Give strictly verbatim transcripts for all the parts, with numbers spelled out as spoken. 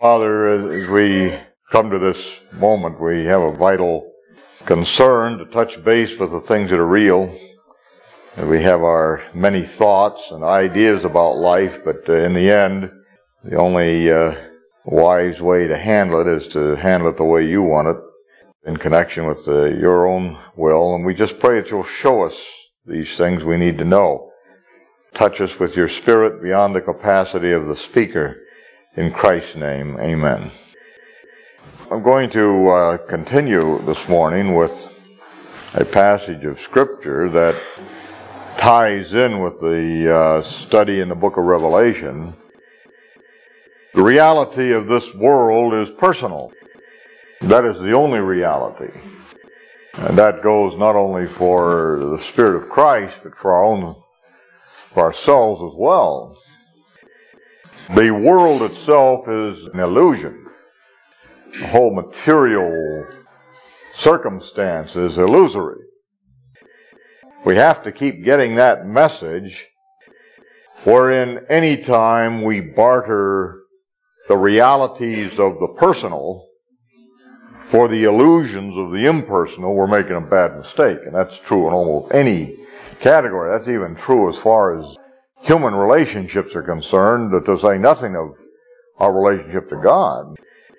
Father, as we come to this moment, we have a vital concern to touch base with the things that are real. And we have our many thoughts and ideas about life, but uh, in the end, the only uh, wise way to handle it is to handle it the way you want it, in connection with uh, your own will. And we just pray that you'll show us these things we need to know. Touch us with your Spirit beyond the capacity of the speaker. In Christ's name, amen. I'm going to uh, continue this morning with a passage of Scripture that ties in with the uh, study in the book of Revelation. The reality of this world is personal. That is the only reality. And that goes not only for the Spirit of Christ, but for our own, for ourselves as well. The world itself is an illusion. The whole material circumstance is illusory. We have to keep getting that message, wherein any time we barter the realities of the personal for the illusions of the impersonal, we're making a bad mistake. And that's true in almost any category. That's even true as far as human relationships are concerned, to say nothing of our relationship to God.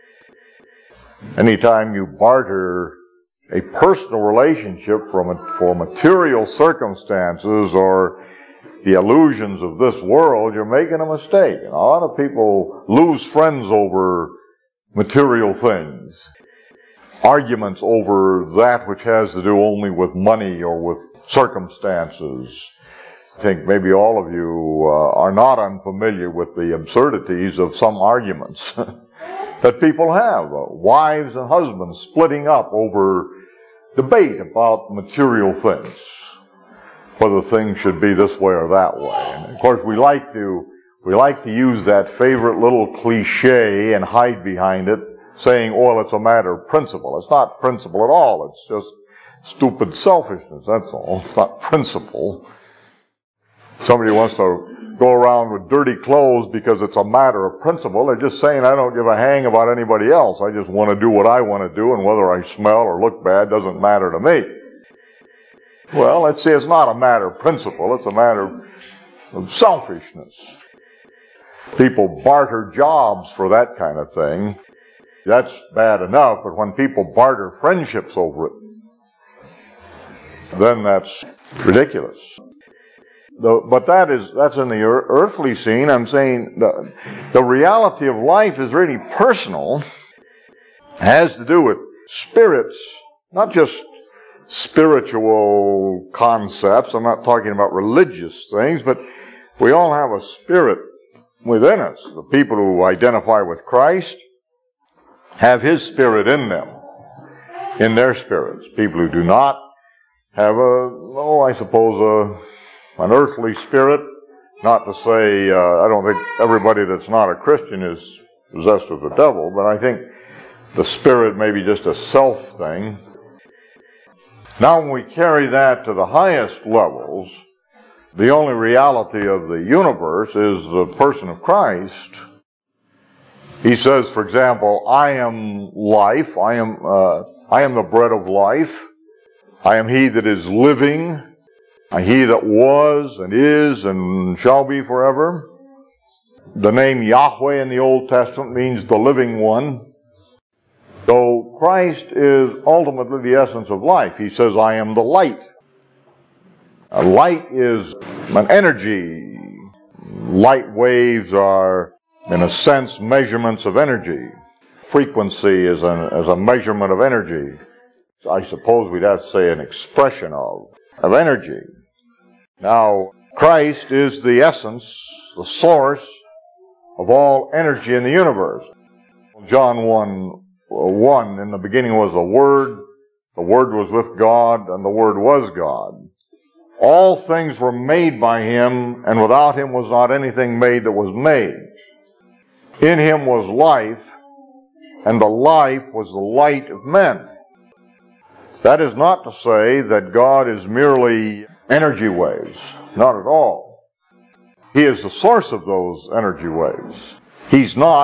Anytime you barter a personal relationship from a, for material circumstances or the illusions of this world, you're making a mistake. And a lot of people lose friends over material things. Arguments over that which has to do only with money or with circumstances. I think maybe all of you uh, are not unfamiliar with the absurdities of some arguments that people have. Uh, wives and husbands splitting up over debate about material things, whether things should be this way or that way. And of course, we like to we like to use that favorite little cliche and hide behind it, saying, "Oh, it's a matter of principle." It's not principle at all. It's just stupid selfishness. That's all. It's not principle. Somebody wants to go around with dirty clothes because it's a matter of principle. They're just saying, I don't give a hang about anybody else. I just want to do what I want to do, and whether I smell or look bad doesn't matter to me. Well, let's say it's not a matter of principle. It's a matter of selfishness. People barter jobs for that kind of thing. That's bad enough, but when people barter friendships over it, then that's ridiculous. The, but that is, that's in the earthly scene. I'm saying the, the reality of life is really personal. It has to do with spirits, not just spiritual concepts. I'm not talking about religious things, but we all have a spirit within us. The people who identify with Christ have His Spirit in them, in their spirits. People who do not have a, oh, I suppose a an earthly spirit. Not to say, uh, I don't think everybody that's not a Christian is possessed of the devil, but I think the spirit may be just a self thing. Now when we carry that to the highest levels, the only reality of the universe is the person of Christ. He says, for example, I am life, I am, uh, I am the bread of life, I am He that is living, He that was and is and shall be forever. The name Yahweh in the Old Testament means the living one. Though Christ is ultimately the essence of life. He says, I am the light. A light is an energy. Light waves are, in a sense, measurements of energy. Frequency is a, is a measurement of energy. I suppose we'd have to say an expression of, of energy. Now, Christ is the essence, the source of all energy in the universe. John one, one, in the beginning was the Word, the Word was with God, and the Word was God. All things were made by Him, and without Him was not anything made that was made. In Him was life, and the life was the light of men. That is not to say that God is merely energy waves. Not at all. He is the source of those energy waves. He's not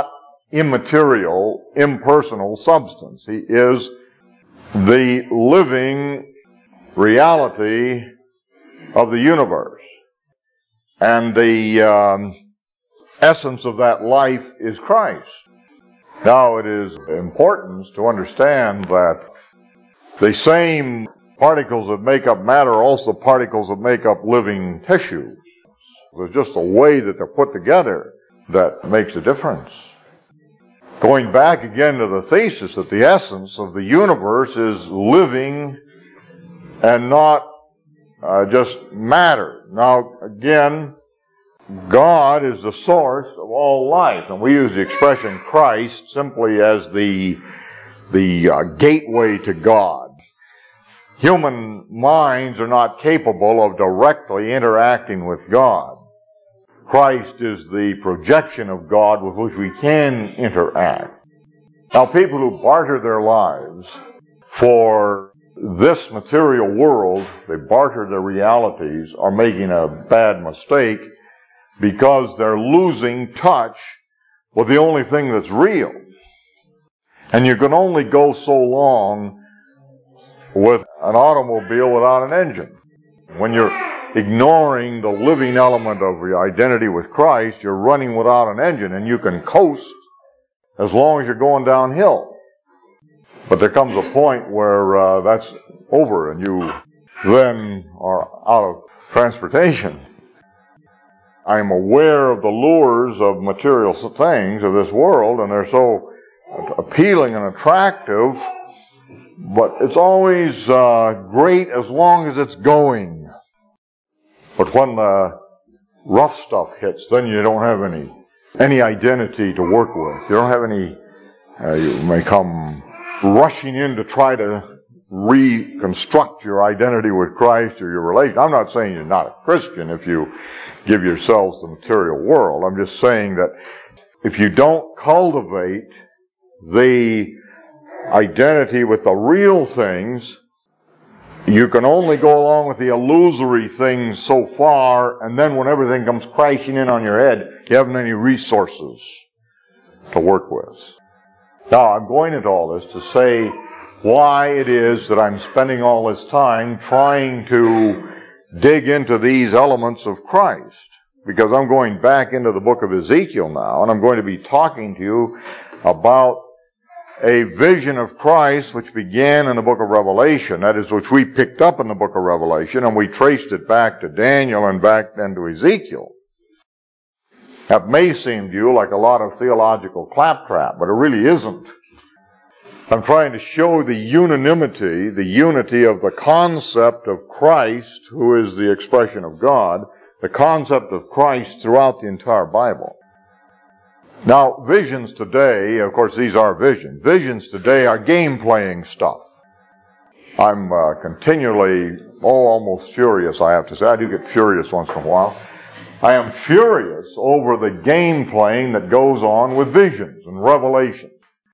immaterial, impersonal substance. He is the living reality of the universe. And the um, essence of that life is Christ. Now, it is important to understand that the same particles that make up matter are also particles that make up living tissue. There's just a way that they're put together that makes a difference. Going back again to the thesis that the essence of the universe is living and not uh, just matter. Now, again, God is the source of all life, and we use the expression Christ simply as the the uh, gateway to God. Human minds are not capable of directly interacting with God. Christ is the projection of God with which we can interact. Now, people who barter their lives for this material world, they barter their realities, are making a bad mistake, because they're losing touch with the only thing that's real. And you can only go so long with an automobile without an engine. When you're ignoring the living element of your identity with Christ, you're running without an engine, and you can coast as long as you're going downhill. But there comes a point where uh, that's over, and you then are out of transportation. I'm aware of the lures of material things of this world, and they're so appealing and attractive, but it's always uh, great as long as it's going. But when the rough stuff hits, then you don't have any any identity to work with. You don't have any, uh, you may come rushing in to try to reconstruct your identity with Christ or your relation. I'm not saying you're not a Christian if you give yourselves the material world. I'm just saying that if you don't cultivate the identity with the real things, you can only go along with the illusory things so far, and then when everything comes crashing in on your head, you haven't any resources to work with. Now, I'm going into all this to say why it is that I'm spending all this time trying to dig into these elements of Christ. Because I'm going back into the book of Ezekiel now, and I'm going to be talking to you about a vision of Christ which began in the book of Revelation, that is, which we picked up in the book of Revelation, and we traced it back to Daniel and back then to Ezekiel. That may seem to you like a lot of theological claptrap, but it really isn't. I'm trying to show the unanimity, the unity of the concept of Christ, who is the expression of God, the concept of Christ throughout the entire Bible. Now, visions today, of course these are visions, visions today are game-playing stuff. I'm uh, continually, oh, almost furious, I have to say. I do get furious once in a while. I am furious over the game-playing that goes on with visions and revelation.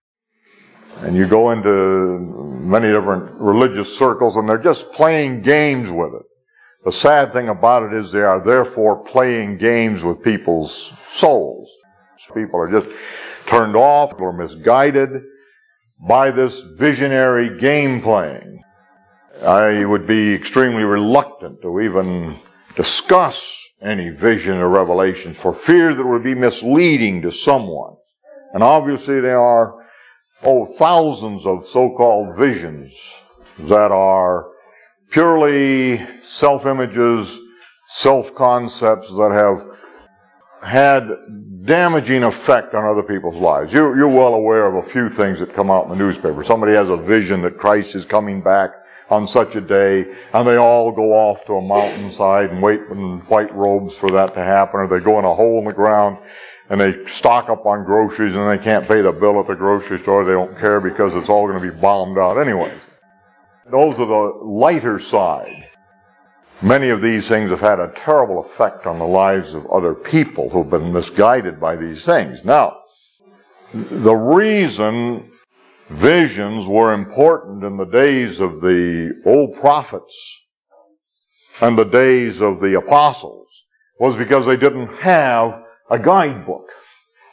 And you go into many different religious circles, and they're just playing games with it. The sad thing about it is they are therefore playing games with people's souls. People are just turned off or misguided by this visionary game playing. I would be extremely reluctant to even discuss any vision or revelation for fear that it would be misleading to someone. And obviously there are, oh, thousands of so-called visions that are purely self-images, self-concepts that have had damaging effect on other people's lives. You're, you're well aware of a few things that come out in the newspaper. Somebody has a vision that Christ is coming back on such a day, and they all go off to a mountainside and wait in white robes for that to happen, or they go in a hole in the ground and they stock up on groceries and they can't pay the bill at the grocery store. They don't care because it's all going to be bombed out anyways. Those are the lighter side. Many of these things have had a terrible effect on the lives of other people who've been misguided by these things. Now, the reason visions were important in the days of the old prophets and the days of the apostles was because they didn't have a guidebook.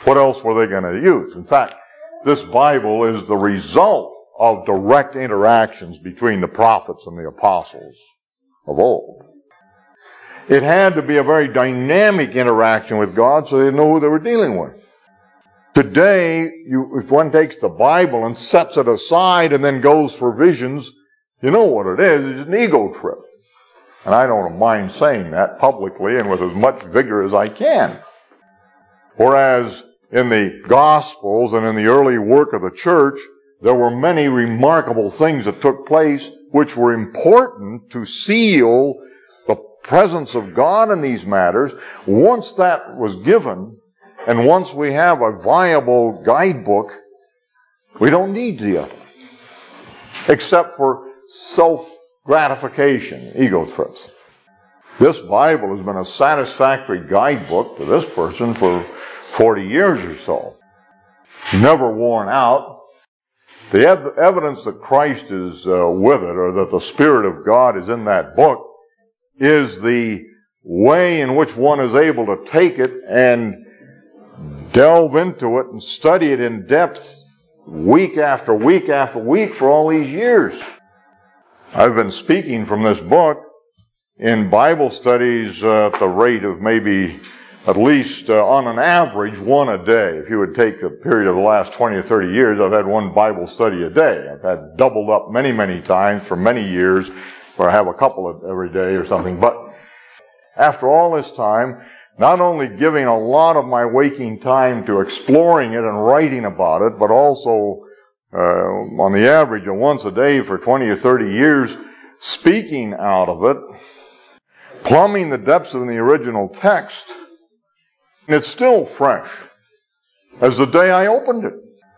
What else were they going to use? In fact, this Bible is the result of direct interactions between the prophets and the apostles of old. It had to be a very dynamic interaction with God so they know who they were dealing with. Today, you, if one takes the Bible and sets it aside and then goes for visions, you know what it is. It's an ego trip. And I don't mind saying that publicly and with as much vigor as I can. Whereas in the Gospels and in the early work of the church, there were many remarkable things that took place which were important to seal the presence of God in these matters. Once that was given, and once we have a viable guidebook, we don't need the other. Except for self-gratification, ego trips. This Bible has been a satisfactory guidebook to this person for forty years or so. Never worn out. The ev- evidence that Christ is uh, with it, or that the Spirit of God is in that book, is the way in which one is able to take it and delve into it and study it in depth week after week after week for all these years. I've been speaking from this book in Bible studies uh, at the rate of maybe at least uh, on an average one a day. If you would take a period of the last twenty or thirty years, I've had one Bible study a day. I've had doubled up many, many times for many years, where I have a couple of every day or something. But after all this time, not only giving a lot of my waking time to exploring it and writing about it, but also uh, on the average of once a day for twenty or thirty years, speaking out of it, plumbing the depths of the original text, and it's still fresh as the day I opened it.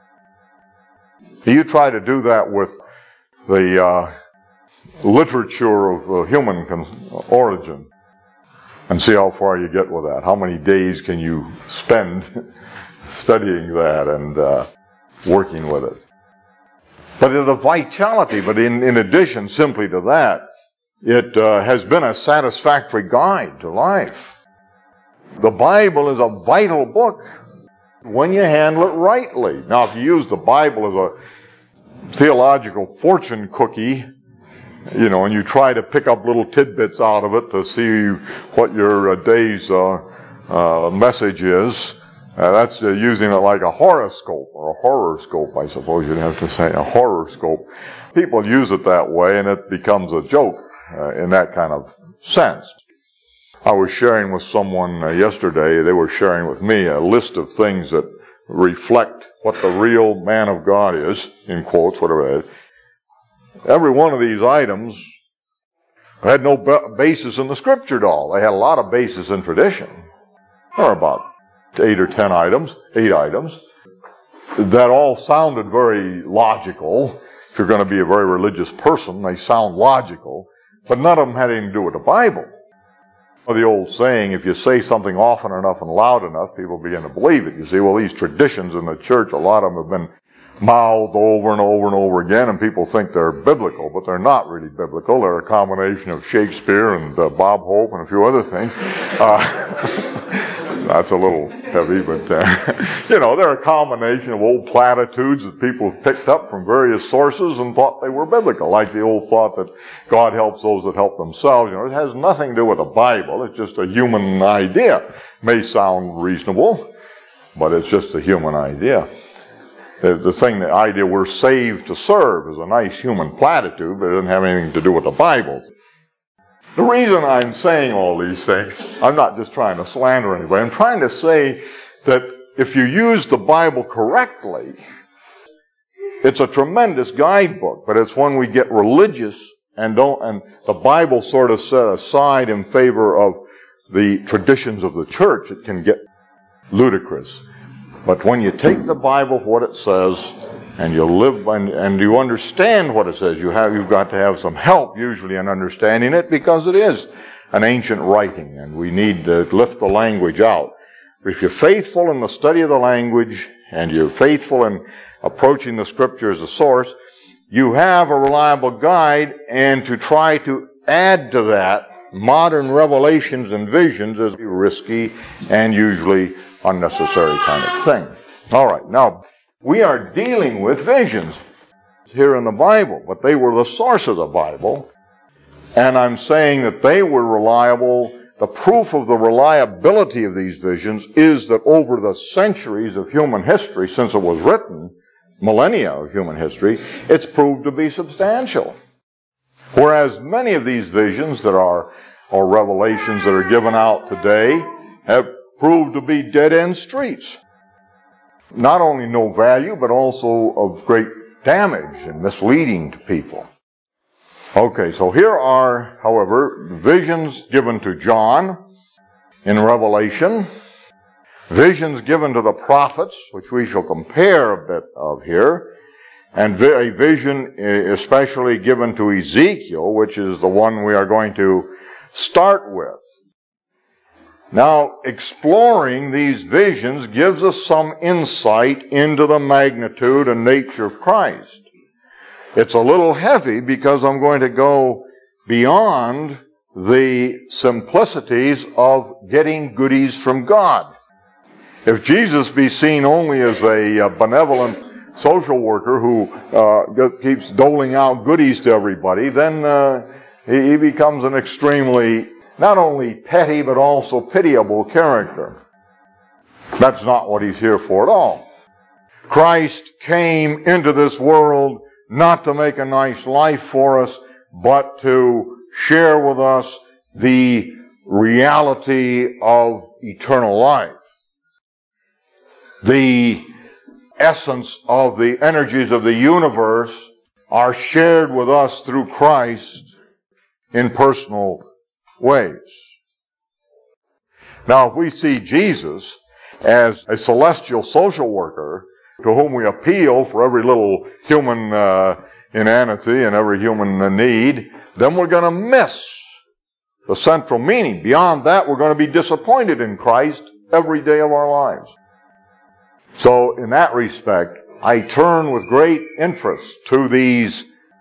You try to do that with the uh, literature of uh, human con- origin and see how far you get with that. How many days can you spend studying that and uh, working with it? But it's a vitality. But in, in addition simply to that, it uh, has been a satisfactory guide to life. The Bible is a vital book when you handle it rightly. Now, if you use the Bible as a theological fortune cookie, you know, and you try to pick up little tidbits out of it to see what your uh, day's uh, uh, message is, uh, that's uh, using it like a horoscope, or a horoscope, I suppose you'd have to say, a horoscope. People use it that way, and it becomes a joke uh, in that kind of sense. I was sharing with someone uh, yesterday, they were sharing with me a list of things that reflect what the real man of God is, in quotes, whatever it is. Every one of these items had no basis in the Scripture at all. They had a lot of basis in tradition. There were about eight or ten items, eight items, that all sounded very logical. If you're going to be a very religious person, they sound logical, but none of them had anything to do with the Bible. The old saying, if you say something often enough and loud enough, people begin to believe it. You see, well, these traditions in the church, a lot of them have been mouthed over and over and over again, and people think they're biblical, but they're not really biblical. They're a combination of Shakespeare and uh, Bob Hope and a few other things. Uh, that's a little heavy, but uh, you know, they're a combination of old platitudes that people have picked up from various sources and thought they were biblical, like the old thought that God helps those that help themselves. You know, it has nothing to do with the Bible. It's just a human idea. It may sound reasonable, but it's just a human idea. The thing, the idea we're saved to serve is a nice human platitude, but it doesn't have anything to do with the Bible. The reason I'm saying all these things, I'm not just trying to slander anybody. I'm trying to say that if you use the Bible correctly, it's a tremendous guidebook, but it's when we get religious and don't, and the Bible sort of set aside in favor of the traditions of the church, it can get ludicrous. But when you take the Bible for what it says, and you live and, and you understand what it says, you have you've got to have some help usually in understanding it, because it is an ancient writing, and we need to lift the language out. If you're faithful in the study of the language, and you're faithful in approaching the Scripture as a source, you have a reliable guide, and to try to add to that modern revelations and visions is risky and usually unnecessary kind of thing. All right, now, we are dealing with visions here in the Bible, but they were the source of the Bible, and I'm saying that they were reliable. The proof of the reliability of these visions is that over the centuries of human history, since it was written, millennia of human history, it's proved to be substantial. Whereas many of these visions that are, or revelations that are given out today, have proved to be dead-end streets. Not only no value, but also of great damage and misleading to people. Okay, so here are, however, visions given to John in Revelation, visions given to the prophets, which we shall compare a bit of here, and a vision especially given to Ezekiel, which is the one we are going to start with. Now, exploring these visions gives us some insight into the magnitude and nature of Christ. It's a little heavy because I'm going to go beyond the simplicities of getting goodies from God. If Jesus be seen only as a benevolent social worker who uh, keeps doling out goodies to everybody, then uh, he, he becomes an extremely, not only petty, but also pitiable character. That's not what he's here for at all. Christ came into this world not to make a nice life for us, but to share with us the reality of eternal life. The essence of the energies of the universe are shared with us through Christ in personal ways. Now, if we see Jesus as a celestial social worker to whom we appeal for every little human uh, inanity and every human uh, need, then we're going to miss the central meaning. Beyond that, we're going to be disappointed in Christ every day of our lives. So, in that respect, I turn with great interest to these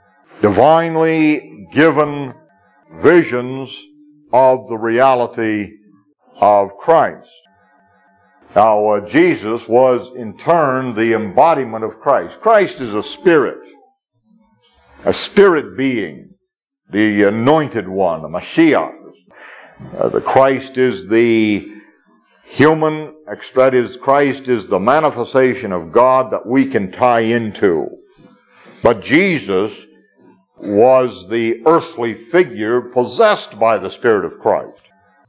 divinely given visions of the reality of Christ. Now, uh, Jesus was in turn the embodiment of Christ. Christ is a spirit, a spirit being, the anointed one, the Mashiach. Uh, the Christ is the human, that is, Christ is the manifestation of God that we can tie into. But Jesus was the earthly figure possessed by the Spirit of Christ.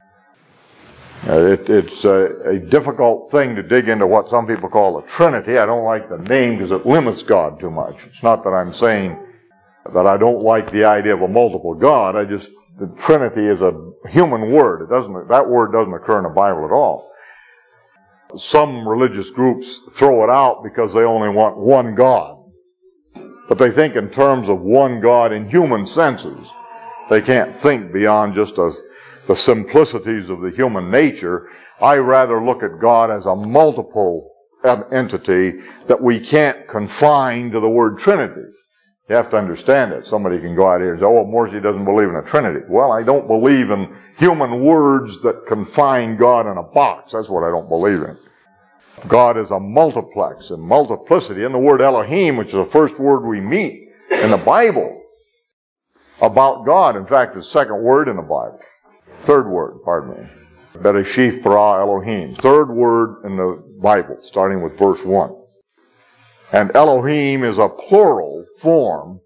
Uh, it, it's a, a difficult thing to dig into what some people call the Trinity. I don't like the name because it limits God too much. It's not that I'm saying that I don't like the idea of a multiple God. I just, the Trinity is a human word. It doesn't, that word doesn't occur in the Bible at all. Some religious groups throw it out because they only want one God. But they think in terms of one God in human senses. They can't think beyond just a, the simplicities of the human nature. I rather look at God as a multiple entity that we can't confine to the word Trinity. You have to understand it. Somebody can go out here and say, oh, Morrissey doesn't believe in a Trinity. Well, I don't believe in human words that confine God in a box. That's what I don't believe in. God is a multiplex and multiplicity. And the word Elohim, which is the first word we meet in the Bible about God. In fact, it's the second word in the Bible. Third word, pardon me. Bereshith bara Elohim. Third word in the Bible, starting with verse one. And Elohim is a plural form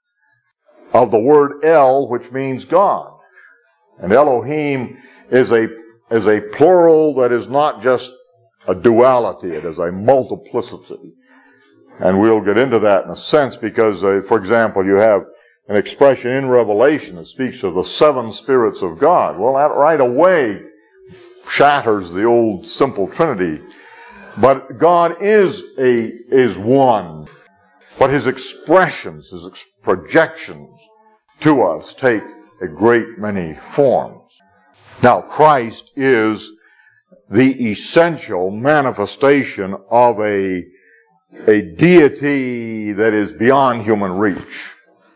of the word El, which means God. And Elohim is a, is a plural that is not just a duality, it is a multiplicity. And we'll get into that in a sense because, uh, for example, you have an expression in Revelation that speaks of the seven spirits of God. Well, that right away shatters the old simple Trinity. But God is a, is one. But His expressions, His ex- projections to us take a great many forms. Now, Christ is the essential manifestation of a, a deity that is beyond human reach.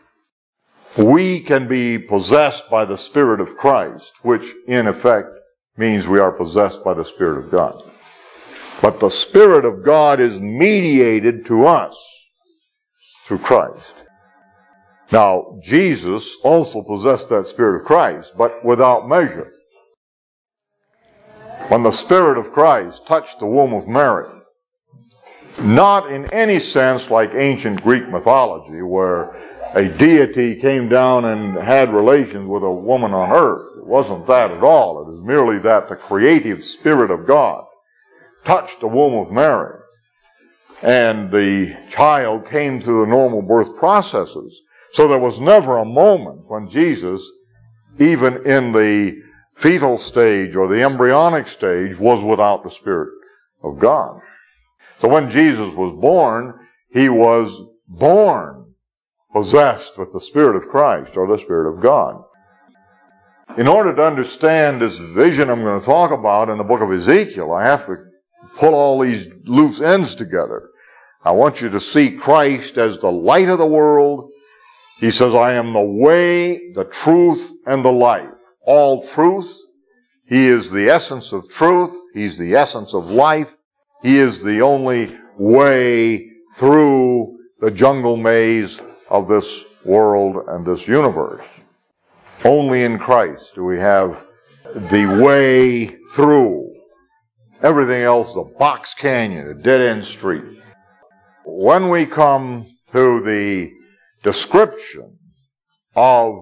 We can be possessed by the Spirit of Christ, which in effect means we are possessed by the Spirit of God. But the Spirit of God is mediated to us through Christ. Now, Jesus also possessed that Spirit of Christ, but without measure. When the Spirit of Christ touched the womb of Mary, not in any sense like ancient Greek mythology, where a deity came down and had relations with a woman on earth. It wasn't that at all. It is merely that the creative Spirit of God touched the womb of Mary, and the child came through the normal birth processes. So there was never a moment when Jesus, even in the fetal stage or the embryonic stage, was without the Spirit of God. So when Jesus was born, he was born possessed with the Spirit of Christ or the Spirit of God. In order to understand this vision I'm going to talk about in the book of Ezekiel, I have to pull all these loose ends together. I want you to see Christ as the light of the world. He says, I am the way, the truth, and the life. All truth. He is the essence of truth. He's the essence of life. He is the only way through the jungle maze of this world and this universe. Only in Christ do we have the way through. Everything else, the box canyon, a dead-end street. When we come to the description of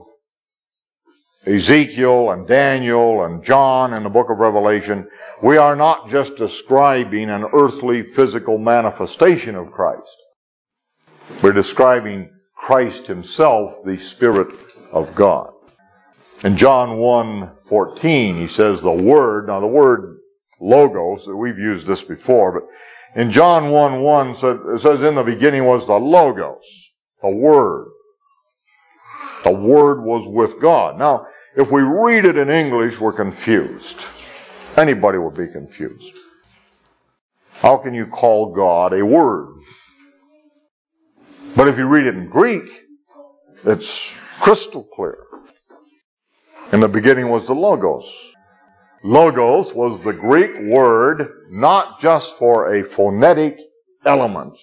Ezekiel and Daniel and John in the book of Revelation, we are not just describing an earthly physical manifestation of Christ. We're describing Christ himself, the Spirit of God. In John one fourteen, he says the Word, now the word logos, we've used this before, but in John one one, it says in the beginning was the logos, the Word. The Word was with God. Now, if we read it in English, we're confused. Anybody would be confused. How can you call God a word? But if you read it in Greek, it's crystal clear. In the beginning was the Logos. Logos was the Greek word not just for a phonetic element.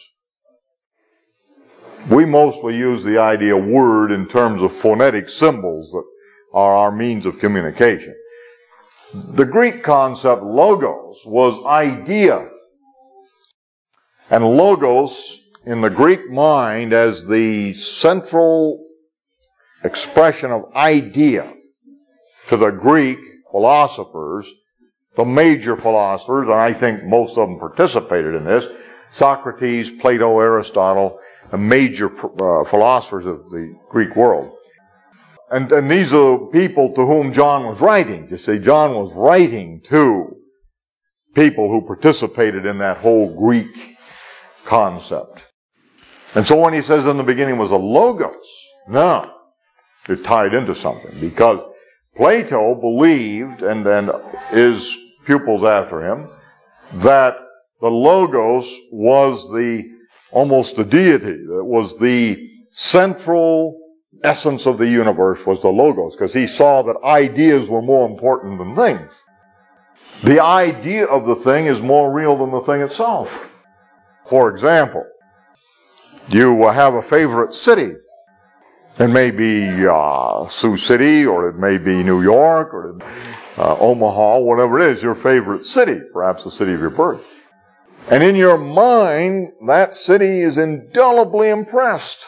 We mostly use the idea word in terms of phonetic symbols that are our means of communication. The Greek concept logos was idea. And logos in the Greek mind as the central expression of idea to the Greek philosophers, the major philosophers, and I think most of them participated in this, Socrates, Plato, Aristotle, the major uh, philosophers of the Greek world. And, and these are people to whom John was writing. You see, John was writing to people who participated in that whole Greek concept. And so when he says in the beginning was a logos, now you're tied into something, because Plato believed, and then his pupils after him, that the logos was the almost the deity, that was the central essence of the universe, was the logos, because he saw that ideas were more important than things. The idea of the thing is more real than the thing itself. For example, you have a favorite city. It may be uh, Sioux City, or it may be New York, or uh, Omaha, whatever it is, your favorite city, perhaps the city of your birth. And in your mind, that city is indelibly impressed.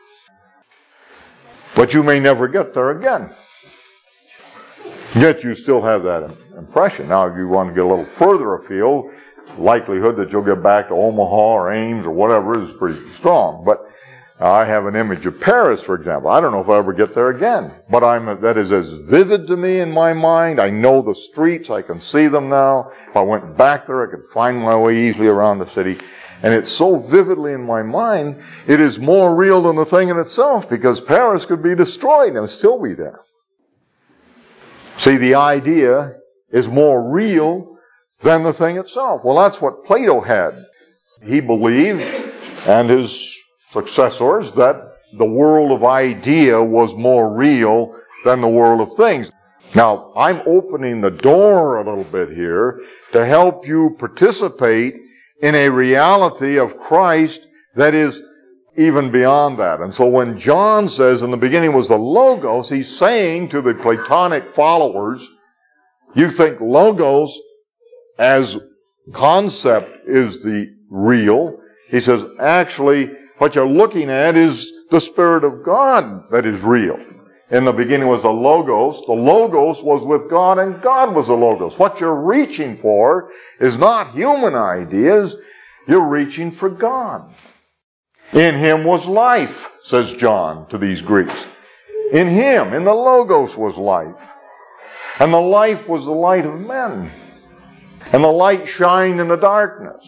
But you may never get there again. Yet you still have that impression. Now, if you want to get a little further afield, likelihood that you'll get back to Omaha or Ames or whatever is pretty strong. But I have an image of Paris, for example. I don't know if I'll ever get there again. But I'm, that is as vivid to me in my mind. I know the streets. I can see them now. If I went back there, I could find my way easily around the city. And it's so vividly in my mind, it is more real than the thing in itself, because Paris could be destroyed and it would still be there. See, the idea is more real than the thing itself. Well, that's what Plato had. He believed, and his successors, that the world of idea was more real than the world of things. Now, I'm opening the door a little bit here to help you participate in a reality of Christ that is even beyond that. And so when John says in the beginning was the Logos, he's saying to the Platonic followers, you think Logos as concept is the real. He says, actually, what you're looking at is the Spirit of God that is real. In the beginning was the Logos. The Logos was with God, and God was the Logos. What you're reaching for is not human ideas. You're reaching for God. In Him was life, says John to these Greeks. In Him, in the Logos, was life. And the life was the light of men. And the light shined in the darkness.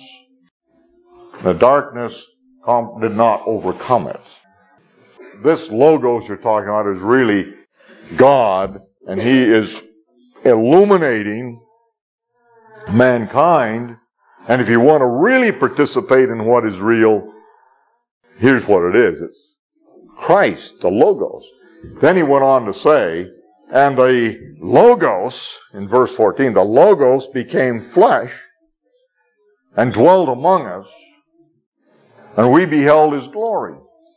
The darkness did not overcome it. This Logos you're talking about is really God, and He is illuminating mankind. And if you want to really participate in what is real, here's what it is. It's Christ, the Logos. Then he went on to say, and the Logos, in verse fourteen, the Logos became flesh and dwelt among us, and we beheld His glory.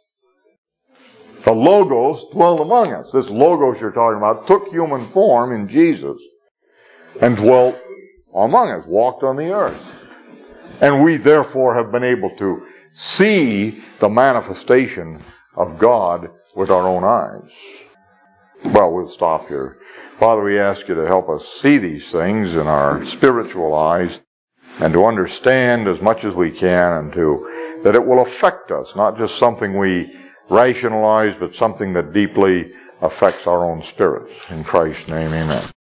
The Logos dwelt among us. This Logos you're talking about took human form in Jesus and dwelt among us, walked on the earth. And we therefore have been able to see the manifestation of God with our own eyes. Well, we'll stop here. Father, we ask you to help us see these things in our spiritual eyes and to understand as much as we can, and to that it will affect us, not just something we rationalize, but something that deeply affects our own spirits. In Christ's name, amen.